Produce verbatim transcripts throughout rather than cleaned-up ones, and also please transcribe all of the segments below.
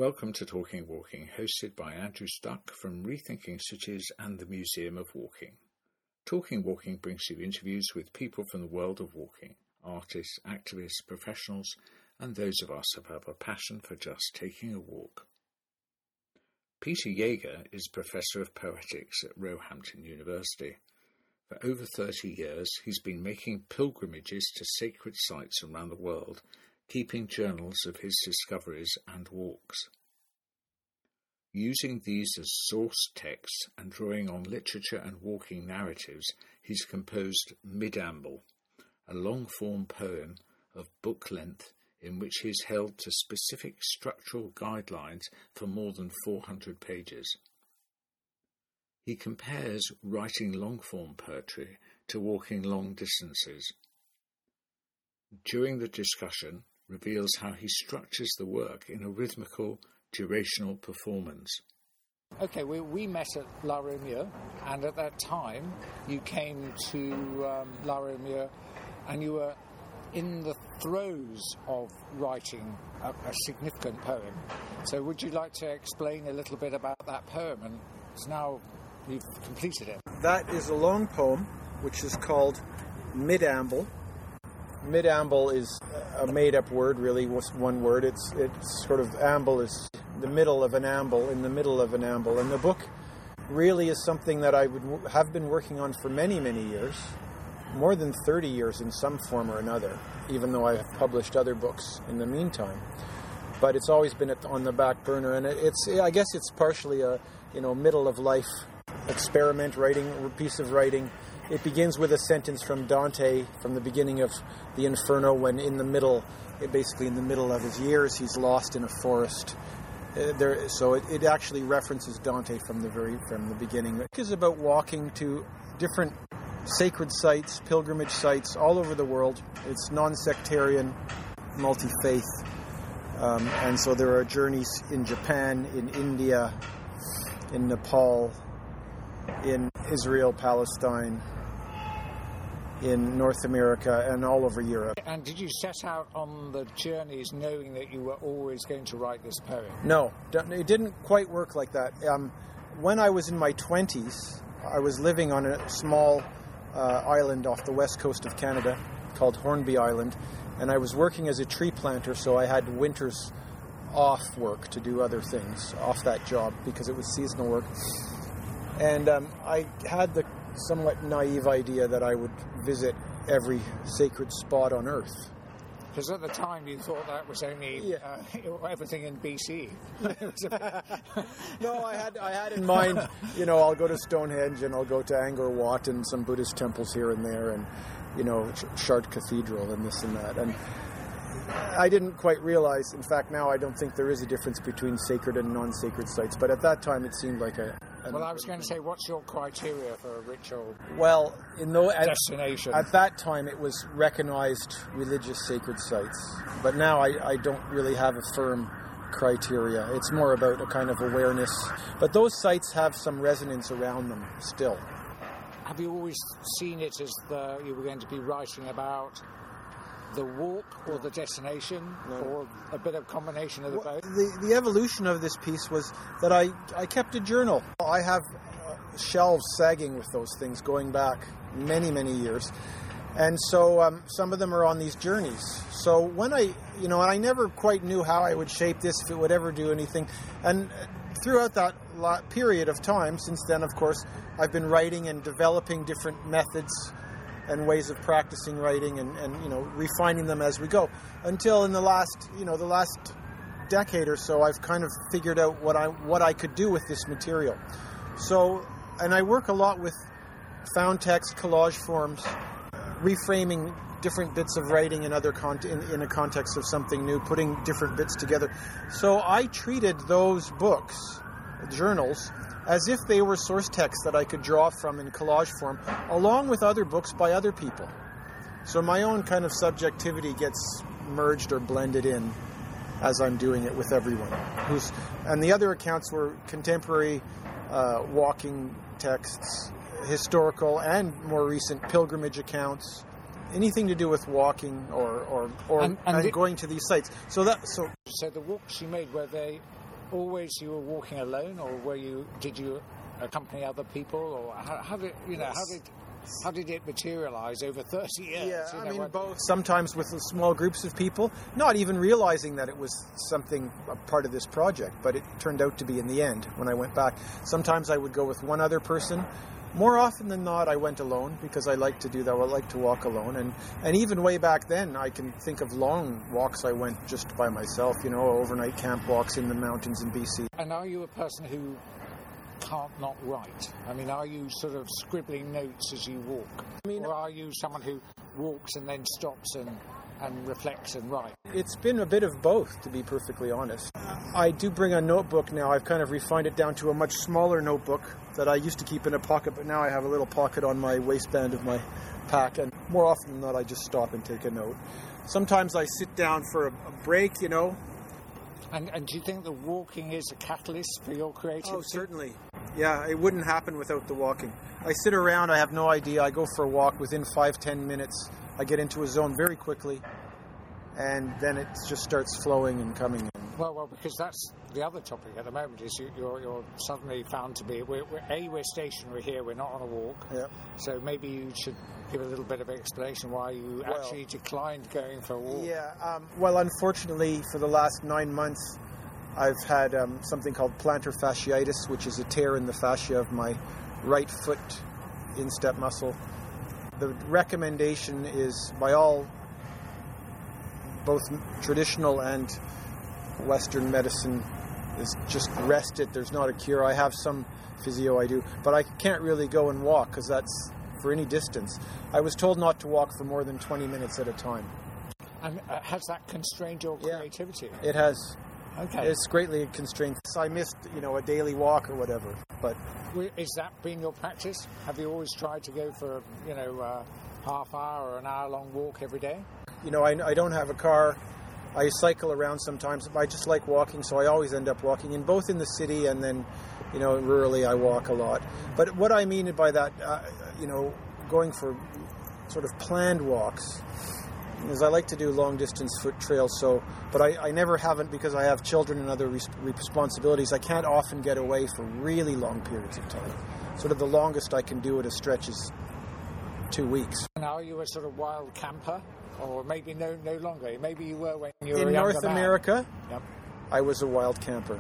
Welcome to Talking Walking, hosted by Andrew Stuck from Rethinking Cities and the Museum of Walking. Talking Walking brings you interviews with people from the world of walking, artists, activists, professionals, and those of us who have a passion for just taking a walk. Peter Jaeger is Professor of Poetics at Roehampton University. For over thirty years, he's been making pilgrimages to sacred sites around the world, keeping journals of his discoveries and walks. Using these as source texts and drawing on literature and walking narratives, he's composed Midamble, a long-form poem of book length in which he is held to specific structural guidelines for more than four hundred pages. He compares writing long-form poetry to walking long distances. During the discussion, reveals how he structures the work in a rhythmical, durational performance. Okay, we, we met at La Reunion, and at that time you came to um, La Reunion and you were in the throes of writing a, a significant poem. So would you like to explain a little bit about that poem? And it's now you've completed it. That is a long poem, which is called Midamble. Midamble is a made-up word, really, one word. It's it's sort of amble is the middle of an amble, in the middle of an amble. And the book really is something that I would have been working on for many, many years, more than thirty years in some form or another, even though I have published other books in the meantime. But it's always been on the back burner, and it's I guess it's partially a you know middle of life experiment writing, a piece of writing. It begins with a sentence from Dante from the beginning of the Inferno, when in the middle, basically in the middle of his years, he's lost in a forest. Uh, there, so it, it actually references Dante from the very from the beginning. It is about walking to different sacred sites, pilgrimage sites all over the world. It's non-sectarian, multi-faith, um, and so there are journeys in Japan, in India, in Nepal, in Israel, Palestine, in North America, and all over Europe. And did you set out on the journeys knowing that you were always going to write this poem? No, it didn't quite work like that. Um, when I was in my twenties, I was living on a small uh, island off the west coast of Canada called Hornby Island, and I was working as a tree planter, so I had winters off work to do other things, off that job, because it was seasonal work. And um, I had the somewhat naive idea that I would visit every sacred spot on Earth. Because at the time you thought that was only yeah. uh, everything in B C. No, I had I had in mind, you know, I'll go to Stonehenge and I'll go to Angkor Wat and some Buddhist temples here and there, and, you know, Chartres Cathedral and this and that. And I didn't quite realize, in fact, now I don't think there is a difference between sacred and non-sacred sites, but at that time it seemed like a... Well, I was going to say, what's your criteria for a ritual well, in the, at, destination? At that time, it was recognized religious sacred sites. But now I, I don't really have a firm criteria. It's more about a kind of awareness. But those sites have some resonance around them still. Have you always seen it as the you were going to be writing about the walk or the destination, no. or a bit of combination of the well, both? The, the evolution of this piece was that I, I kept a journal. I have uh, shelves sagging with those things going back many, many years. And so um, some of them are on these journeys. So when I, you know, I never quite knew how I would shape this, if it would ever do anything. And throughout that lot, period of time, since then, of course, I've been writing and developing different methods and ways of practicing writing and, and, you know, refining them as we go. Until in the last, you know, the last decade or so, I've kind of figured out what I what I could do with this material. So, and I work a lot with found text, collage forms, reframing different bits of writing in other con- in, in a context of something new, putting different bits together. So I treated those books, journals, as if they were source texts that I could draw from in collage form, along with other books by other people. So my own kind of subjectivity gets merged or blended in as I'm doing it with everyone. Who's, and the other accounts were contemporary uh, walking texts, historical and more recent pilgrimage accounts, anything to do with walking or or, or and, and and the, going to these sites. So that so so the walks you made, were they always you were walking alone, or were you? Did you accompany other people, or how, how did you know? Yes. How did how did it materialise over thirty years? Yeah, you I know, mean when, both. Sometimes with small groups of people, not even realizing that it was something a part of this project, but it turned out to be in the end when I went back. Sometimes I would go with one other person. More often than not, I went alone because I like to do that. I like to walk alone. And, and even way back then, I can think of long walks I went just by myself, you know, overnight camp walks in the mountains in B C. And are you a person who can't not write? I mean, are you sort of scribbling notes as you walk? I mean, or are you someone who walks and then stops and, and reflects and writes? It's been a bit of both, to be perfectly honest. I do bring a notebook now. I've kind of refined it down to a much smaller notebook that I used to keep in a pocket, but now I have a little pocket on my waistband of my pack, and more often than not, I just stop and take a note. Sometimes I sit down for a, a break, you know. And, and do you think that walking is a catalyst for your creativity? Oh, certainly. Yeah, it wouldn't happen without the walking. I sit around, I have no idea. I go for a walk. Within five, ten minutes, I get into a zone very quickly, and then it just starts flowing and coming in. Well, well, because that's the other topic at the moment is you, you're, you're suddenly found to be, we're, we're, A, we're stationary here, we're not on a walk. Yeah. So maybe you should give a little bit of explanation why you Well, actually declined going for a walk. Yeah, um, well, unfortunately, for the last nine months, I've had um, something called plantar fasciitis, which is a tear in the fascia of my right foot instep muscle. The recommendation is, by all, both traditional and Western medicine, is just rest it. There's not a cure. I have some physio I do, but I can't really go and walk because that's for any distance. I was told not to walk for more than twenty minutes at a time. And uh, has that constrained your Yeah. creativity? It has. Okay. It's greatly constrained. I missed, you know, a daily walk or whatever. But W- Is that been your practice? Have you always tried to go for, you know, uh, half hour or an hour long walk every day? you know, I, I don't have a car. I cycle around sometimes. I just like walking, so I always end up walking, in both in the city and then, you know, rurally I walk a lot. But what I mean by that, uh, you know, going for sort of planned walks, is I like to do long distance foot trails. So, but I, I never haven't, because I have children and other res- responsibilities. I can't often get away for really long periods of time. Sort of the longest I can do at a stretch is two weeks. Now, are you a sort of wild camper? Or maybe no no longer. Maybe you were when you were In a younger North man. America, Yep. I was a wild camper.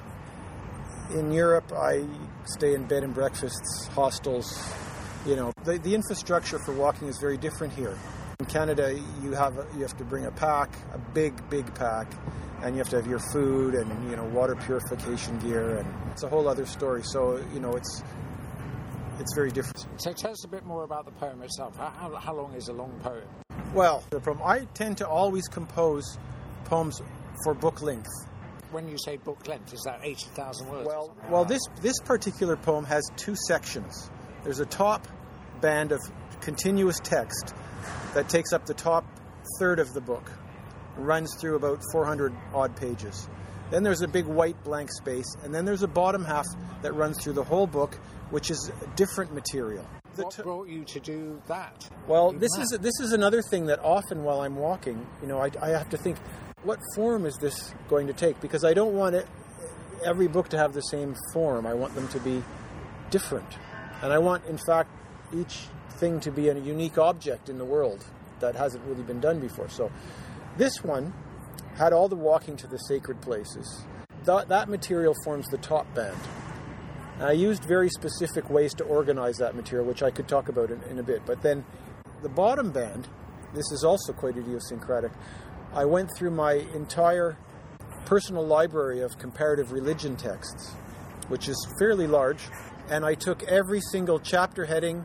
In Europe, I stay in bed and breakfasts, hostels. You know, the, the infrastructure for walking is very different here. In Canada, you have a, you have to bring a pack, a big, big pack, and you have to have your food and, you know, water purification gear, and it's a whole other story. So, you know, it's it's very different. So tell us a bit more about the poem itself. How, how, how long is a long poem? Well, the problem, I tend to always compose poems for book length. When you say book length, is that eighty thousand words? or Well, something well, like this this particular poem has two sections. There's a top band of continuous text that takes up the top third of the book, runs through about four hundred odd pages. Then there's a big white blank space, and then there's a bottom half that runs through the whole book, which is different material. that? The What t- brought you to do that? well, Do this that? is this is another thing that often while I'm walking, you know, I, I have to think, what form is this going to take? Because I don't want it, every book to have the same form. I want them to be different. And I want, in fact, each thing to be a unique object in the world that hasn't really been done before. So this one had all the walking to the sacred places. That, that material forms the top band. And I used very specific ways to organize that material, which I could talk about in, in a bit. But then the bottom band, this is also quite idiosyncratic. I went through my entire personal library of comparative religion texts, which is fairly large, and I took every single chapter heading,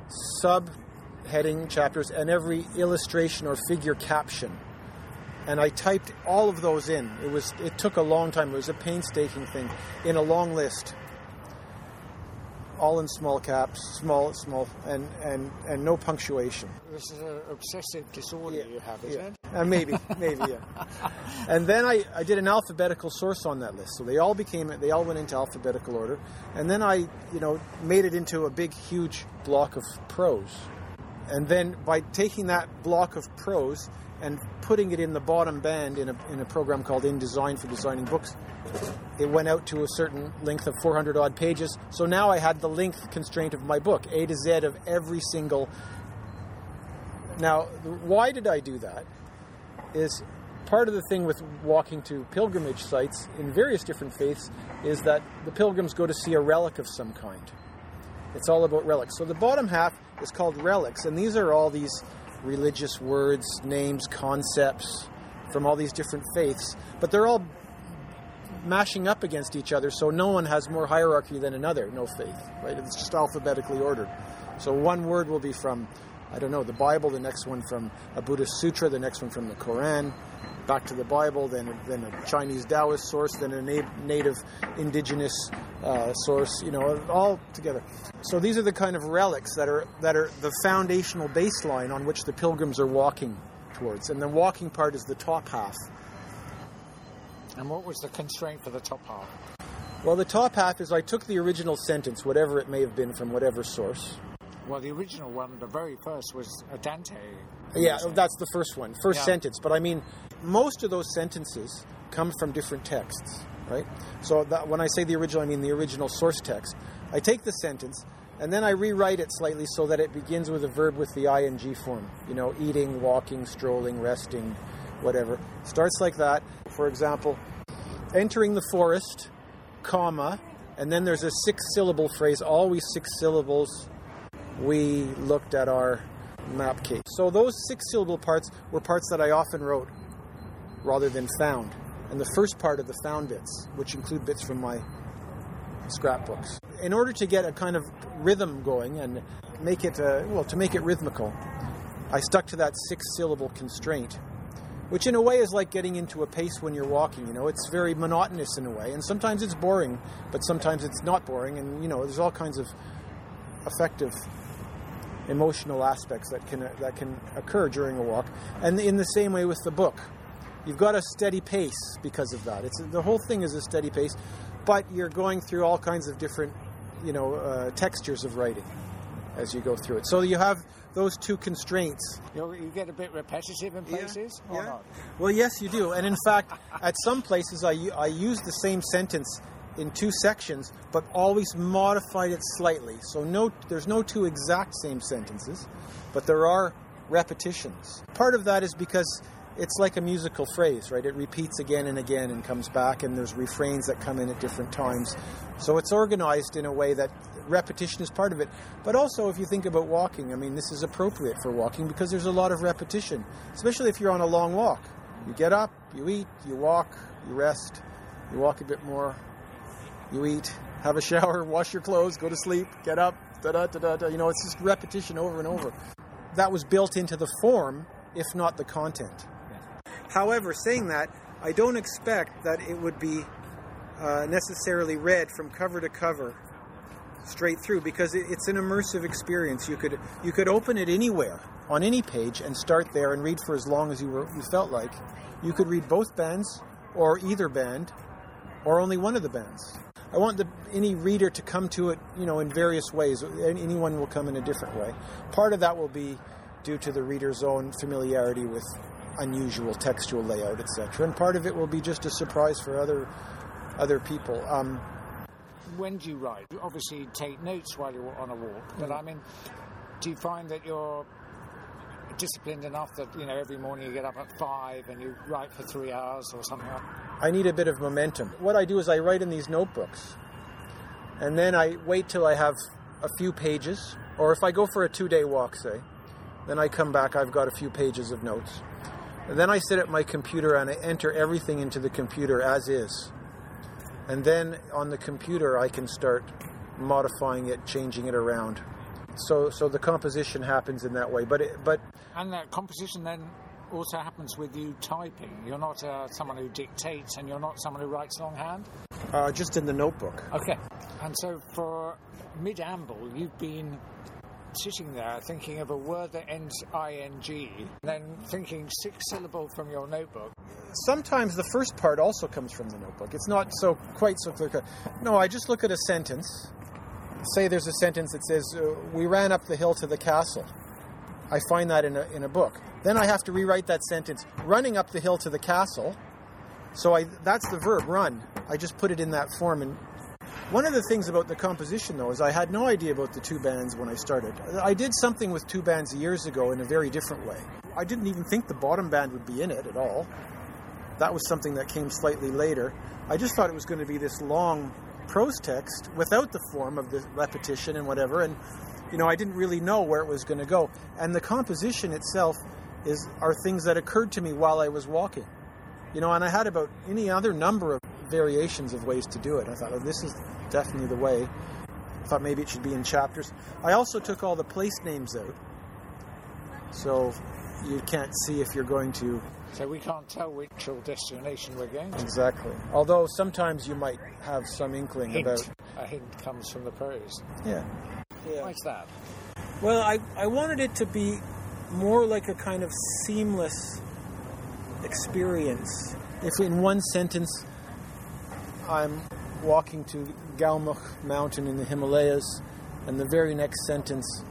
sub-heading chapters, and every illustration or figure caption. And I typed all of those in. It was it took a long time. It was a painstaking thing in a long list. All in small caps, small, small, and, and, and no punctuation. This is an obsessive disorder Yeah, you have, isn't yeah. it? Uh, maybe, maybe, yeah. And then I, I did an alphabetical source on that list. So they all became, they all went into alphabetical order. And then I, you know, made it into a big, huge block of prose. And then by taking that block of prose and putting it in the bottom band in a, in a program called InDesign for designing books, it went out to a certain length of four hundred odd pages. So now I had the length constraint of my book, A to Z of every single... Now, why did I do that? Is part of the thing with walking to pilgrimage sites in various different faiths is that the pilgrims go to see a relic of some kind. It's all about relics. So the bottom half is called relics, and these are all these religious words, names, concepts from all these different faiths, but they're all mashing up against each other, so no one has more hierarchy than another, no faith, right? It's just alphabetically ordered. So one word will be from, I don't know, the Bible, the next one from a Buddhist sutra, the next one from the Quran, back to the Bible, then then a Chinese Taoist source, then a na- native indigenous uh, source, you know, all together. So these are the kind of relics that are that are the foundational baseline on which the pilgrims are walking towards. And the walking part is the top half. And what was the constraint for the top half? Well, the top half is I took the original sentence, whatever it may have been from whatever source. Well, the original one, the very first, was a Dante. Yeah, that's the first one, first yeah. sentence. But I mean, most of those sentences come from different texts, right? So that, when I say the original, I mean the original source text. I take the sentence, and then I rewrite it slightly so that it begins with a verb with the I N G form. You know, eating, walking, strolling, resting, whatever. Starts like that. For example, entering the forest, comma, and then there's a six-syllable phrase, always six syllables. We looked at our map case. So those six-syllable parts were parts that I often wrote rather than found. And the first part of the found bits, which include bits from my scrapbooks. In order to get a kind of rhythm going and make it, uh, well, to make it rhythmical, I stuck to that six-syllable constraint, which in a way is like getting into a pace when you're walking, you know. It's very monotonous in a way, and sometimes it's boring, but sometimes it's not boring, and, you know, there's all kinds of effective emotional aspects that can that can occur during a walk. And in the same way with the book, you've got a steady pace because of that. It's the whole thing is a steady pace, but you're going through all kinds of different, you know, uh, textures of writing as you go through it. So you have those two constraints. You, you get a bit repetitive in places, yeah, or yeah. not? Well, yes, you do. And in fact, at some places, I I use the same sentence in two sections, but always modified it slightly. So no, there's no two exact same sentences, but there are repetitions. Part of that is because it's like a musical phrase, right? It repeats again and again and comes back, and there's refrains that come in at different times. So it's organized in a way that repetition is part of it. But also, if you think about walking, I mean, this is appropriate for walking because there's a lot of repetition, especially if you're on a long walk. You get up, you eat, you walk, you rest, you walk a bit more, you eat, have a shower, wash your clothes, go to sleep, get up, da-da-da-da-da. You know, it's just repetition over and over. That was built into the form, if not the content. However, saying that, I don't expect that it would be uh, necessarily read from cover to cover straight through, because it, it's an immersive experience. You could you could open it anywhere, on any page, and start there and read for as long as you, were, you felt like. You could read both bands, or either band, or only one of the bands. I want the, any reader to come to it, you know, in various ways. Anyone will come in a different way. Part of that will be due to the reader's own familiarity with unusual textual layout, et cetera. And part of it will be just a surprise for other other people. Um, when do you write? You obviously take notes while you're on a walk, but mm. I mean, do you find that you're disciplined enough that, you know, every morning you get up at five and you write for three hours or something like that? I need a bit of momentum. What I do is I write in these notebooks, and then I wait till I have a few pages, or if I go for a two-day walk, say, then I come back, I've got a few pages of notes. And then I sit at my computer and I enter everything into the computer as is. And then on the computer I can start modifying it, changing it around. So so the composition happens in that way. But it, but And that composition then also happens with you typing. You're not uh, someone who dictates, and you're not someone who writes longhand? Uh, just in the notebook. Okay. And so for mid-amble, you've been sitting there thinking of a word that ends ing, and then thinking six-syllable from your notebook. Sometimes the first part also comes from the notebook. It's not so quite so clear-cut. No, I just look at a sentence. Say there's a sentence that says, uh, we ran up the hill to the castle. I find that in a, in a book. Then I have to rewrite that sentence, running up the hill to the castle. So I that's the verb, run. I just put it in that form. And one of the things about the composition, though, is I had no idea about the two bands when I started. I did something with two bands years ago in a very different way. I didn't even think the bottom band would be in it at all. That was something that came slightly later. I just thought it was going to be this long prose text without the form of the repetition and whatever. And, you know, I didn't really know where it was going to go. And the composition itself is are things that occurred to me while I was walking. You know, and I had about any other number of variations of ways to do it. I thought, oh, this is definitely the way. I thought maybe it should be in chapters. I also took all the place names out. So you can't see if you're going to... So we can't tell which destination we're going to. Exactly. Although sometimes you might have some inkling hint. about... A hint comes from the prose. Yeah. yeah. Why's that? Well, I, I wanted it to be more like a kind of seamless experience. If in one sentence I'm walking to Galmuch mountain in the Himalayas, and the very next sentence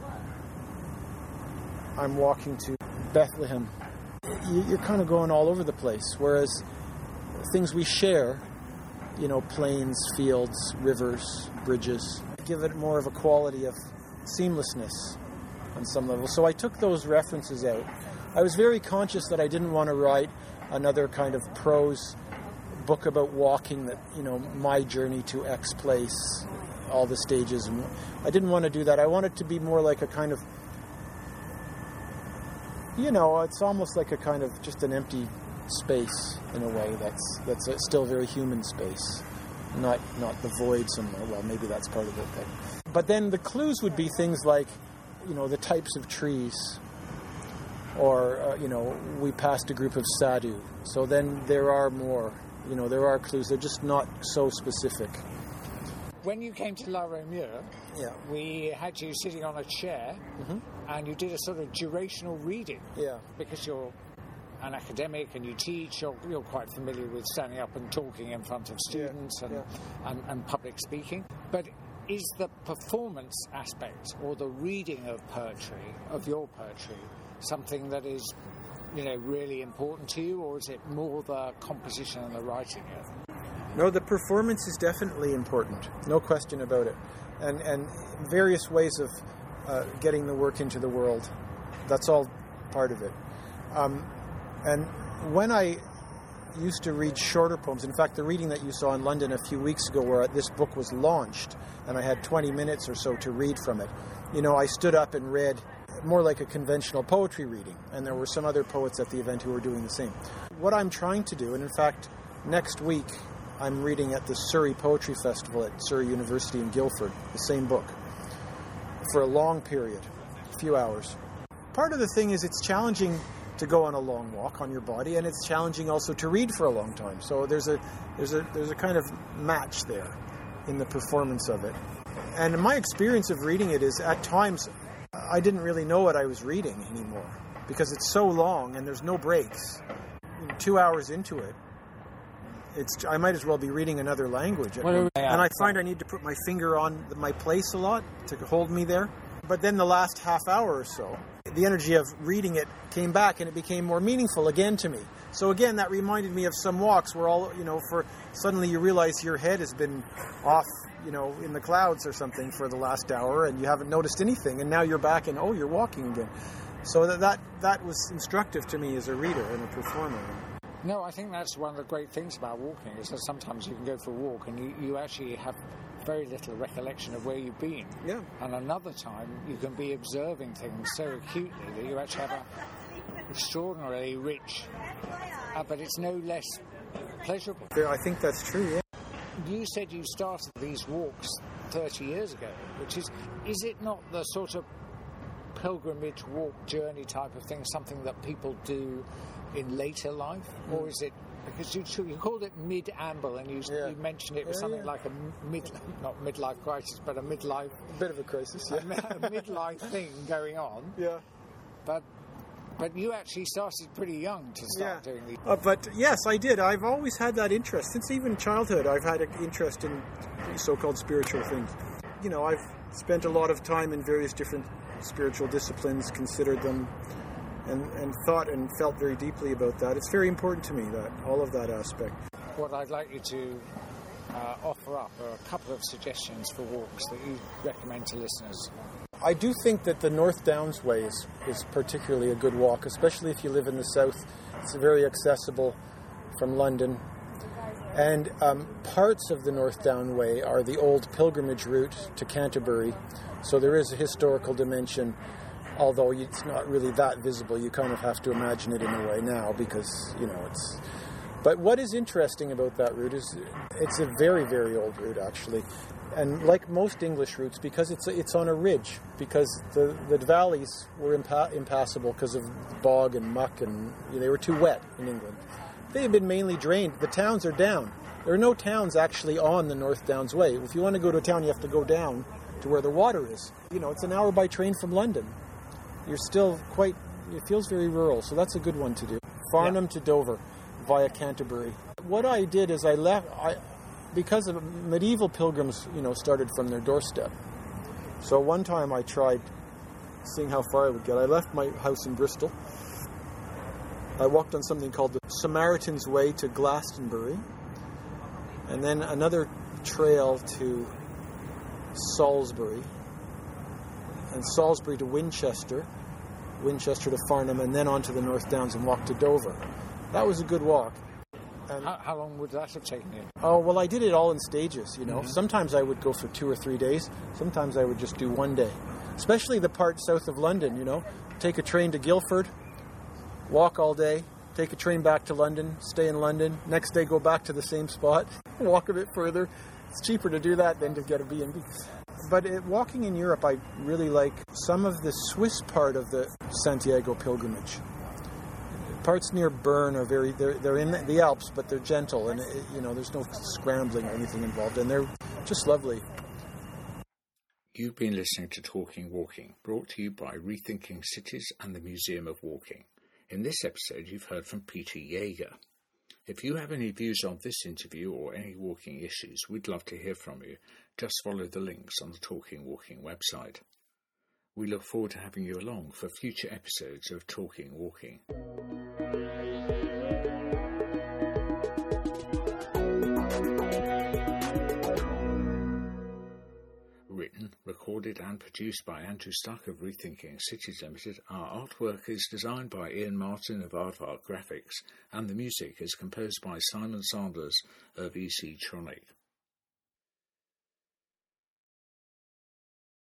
I'm walking to Bethlehem, you're kind of going all over the place. Whereas things we share, you know, plains, fields, rivers, bridges, give it more of a quality of seamlessness on some level. So I took those references out. I was very conscious that I didn't want to write another kind of prose book about walking, that, you know, my journey to X place, all the stages. And I didn't want to do that. I wanted to be more like a kind of, you know, it's almost like a kind of just an empty space in a way that's that's a still very human space, not not the void somewhere. Well, maybe that's part of it. But, but then the clues would be things like, you know, the types of trees, or, uh, you know, we passed a group of sadhu. So then there are more, you know, there are clues. They're just not so specific. When you came to La Reumure, yeah. we had you sitting on a chair, mm-hmm. and you did a sort of durational reading. Yeah. Because you're an academic and you teach, you're, you're quite familiar with standing up and talking in front of students yeah. And, yeah. and, and public speaking. But is the performance aspect or the reading of poetry, of your poetry, something that is, you know, really important to you, or is it more the composition and the writing of it? No, the performance is definitely important, no question about it, and and various ways of uh, getting the work into the world. That's all part of it. Um, and when I used to read shorter poems, in fact, the reading that you saw in London a few weeks ago, where this book was launched, and I had twenty minutes or so to read from it, you know, I stood up and read more like a conventional poetry reading, and there were some other poets at the event who were doing the same. What I'm trying to do, and in fact, next week, I'm reading at the Surrey Poetry Festival at Surrey University in Guildford, the same book, for a long period, a few hours. Part of the thing is it's challenging to go on a long walk on your body, and it's challenging also to read for a long time. So there's a there's a there's a kind of match there in the performance of it. And my experience of reading it is, at times, I didn't really know what I was reading anymore, because it's so long and there's no breaks. You know, two hours into it, It's. I might as well be reading another language. Well, yeah, and I find I need to put my finger on my place a lot to hold me there. But then the last half hour or so, the energy of reading it came back, and it became more meaningful again to me. So again, that reminded me of some walks where all, you know, for suddenly you realize your head has been off, you know, in the clouds or something for the last hour, and you haven't noticed anything, and now you're back and, oh, you're walking again. So that that, that was instructive to me as a reader and a performer. No, I think that's one of the great things about walking, is that sometimes you can go for a walk and you, you actually have very little recollection of where you've been. Yeah. And another time you can be observing things so acutely that you actually have an extraordinarily rich, uh, but it's no less pleasurable. I think that's true, yeah. You said you started these walks thirty years ago, which is, is it not the sort of pilgrimage, walk, journey type of thing, something that people do in later life, mm. or is it, because you you called it mid-amble, and you, yeah. you mentioned it was yeah, something yeah. like a mid, not midlife crisis, but a midlife, a bit of a crisis, yeah. a, a midlife thing going on. Yeah, but but you actually started pretty young to start yeah. doing these. Uh, but yes, I did. I've always had that interest since even childhood. I've had an interest in so-called spiritual things. You know, I've spent a lot of time in various different spiritual disciplines, considered them, and, and thought and felt very deeply about that. It's very important to me, that all of that aspect. What I'd like you to uh, offer up are a couple of suggestions for walks that you recommend to listeners. I do think that the North Downs Way is, is particularly a good walk, especially if you live in the south. It's very accessible from London. And um, parts of the North Down Way are the old pilgrimage route to Canterbury. So there is a historical dimension, although it's not really that visible. You kind of have to imagine it in a way now because, you know, it's... But what is interesting about that route is it's a very, very old route, actually. And like most English routes, because it's it's on a ridge, because the, the valleys were impa- impassable because of bog and muck, and you know, they were too wet in England. They have been mainly drained. The towns are down. There are no towns actually on the North Downs Way. If you want to go to a town, you have to go down to where the water is. You know, it's an hour by train from London. You're still quite, it feels very rural, so that's a good one to do. Farnham yeah. to Dover via Canterbury. What I did is I left, I, because of medieval pilgrims, you know, started from their doorstep. So one time I tried seeing how far I would get. I left my house in Bristol. I walked on something called the Samaritan's Way to Glastonbury, and then another trail to Salisbury, and Salisbury to Winchester, Winchester to Farnham, and then on to the North Downs and walked to Dover. That was a good walk. And how, how long would that have taken you? Oh, well, I did it all in stages, you know. Mm-hmm. Sometimes I would go for two or three days. Sometimes I would just do one day. Especially the part south of London, you know. Take a train to Guildford, walk all day, take a train back to London, stay in London, next day go back to the same spot, walk a bit further. It's cheaper to do that than to get a B and B. But it, walking in Europe, I really like some of the Swiss part of the Santiago pilgrimage. Parts near Bern are very, they're, they're in the Alps, but they're gentle, and, it, you know, there's no scrambling or anything involved, and they're just lovely. You've been listening to Talking Walking, brought to you by Rethinking Cities and the Museum of Walking. In this episode, you've heard from Peter Jaeger. If you have any views on this interview or any walking issues, we'd love to hear from you. Just follow the links on the Talking Walking website. We look forward to having you along for future episodes of Talking Walking. Written, recorded and produced by Andrew Stuck of Rethinking Cities Limited. Our artwork is designed by Ian Martin of Aardvark Graphics, and the music is composed by Simon Sanders of E C Tronic.